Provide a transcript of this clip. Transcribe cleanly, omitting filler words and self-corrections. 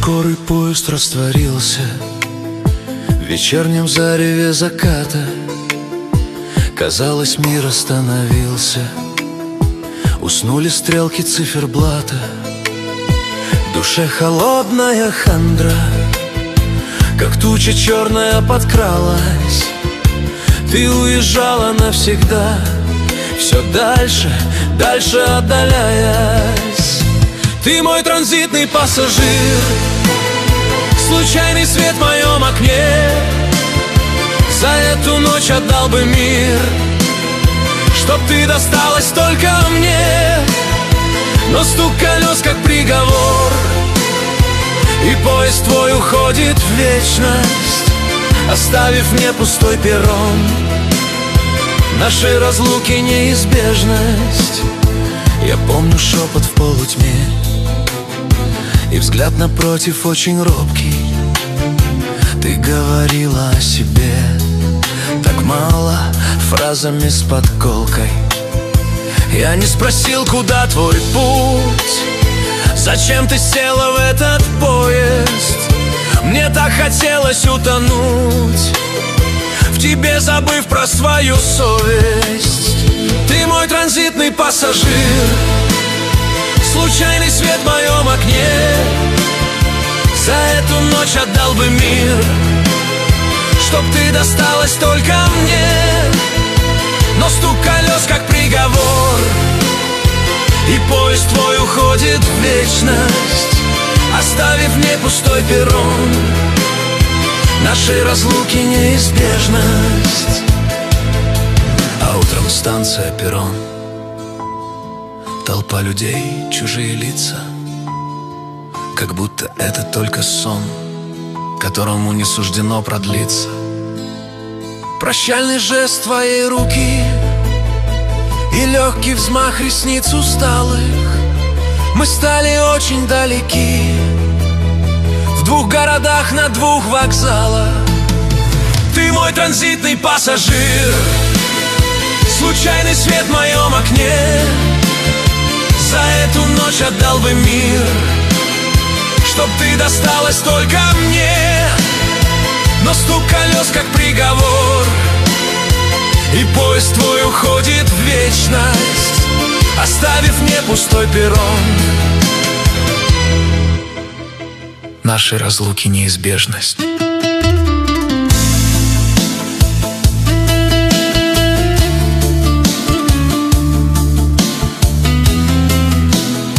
Скорый поезд растворился в вечернем зареве заката. Казалось, мир остановился. Уснули стрелки циферблата. В душе холодная хандра, как туча черная подкралась. Ты уезжала навсегда, все дальше, дальше отдаляясь. Ты мой транзитный пассажир, случайный свет в моем окне. За эту ночь отдал бы мир, чтоб ты досталась только мне. Но стук колес как приговор, и поезд твой уходит в вечность, оставив мне пустой перрон. Нашей разлуки неизбежность. Я помню шепот в полутьме и взгляд напротив очень робкий. Ты говорила о себе так мало, фразами с подколкой. Я не спросил, куда твой путь, зачем ты села в этот поезд. Мне так хотелось утонуть в тебе, забыв про свою совесть. Ты мой транзитный пассажир, случайный свет в моем окне. За эту ночь отдал бы мир, чтоб ты досталась только мне. Но стук колес как приговор, и поезд твой уходит в вечность, оставив мне пустой перрон. Нашей разлуки неизбежность. А утром станция, перрон, толпа людей, чужие лица, как будто это только сон, которому не суждено продлиться. Прощальный жест твоей руки и легкий взмах ресниц усталых. Мы стали очень далеки, в двух городах на двух вокзалах. Ты мой транзитный пассажир, случайный свет в моем окне. За эту ночь отдал бы мир, чтоб ты досталась только мне. Но стук колес как приговор, и поезд твой уходит в вечность, оставив мне пустой перрон. Нашей разлуки неизбежность.